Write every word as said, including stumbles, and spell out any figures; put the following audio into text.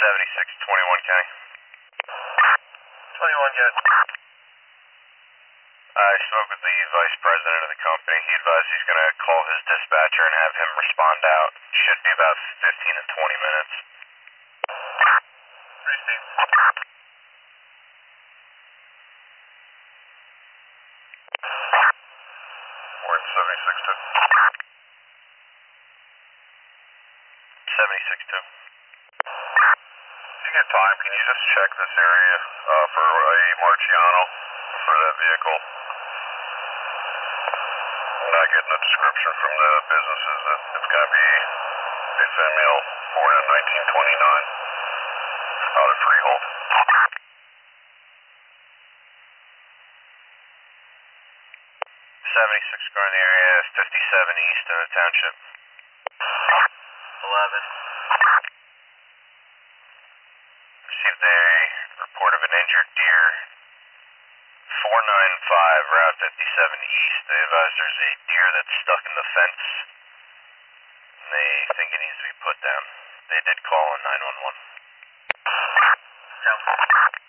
seventy-six twenty-one, Kenny. twenty-one, Jet. I spoke with the vice president of the company. He advised he's going to call his dispatcher and have him respond out. Should be about fifteen to twenty minutes. Three, Steve. We're in seventy-six two. seventy-six two. If you get time, can you just check this area uh, for a Marciano for that vehicle? I'm not getting a description from the businesses that it's going to be a female born in nineteen twenty-nine out of Freehold. seventy-six car in the area, fifty-seven east in the township. eleven. Received a report of an injured deer. four nine five, Route fifty-seven east. They advise there's a deer that's stuck in the fence. And they think it needs to be put down. They did call on nine one one. Sounds good.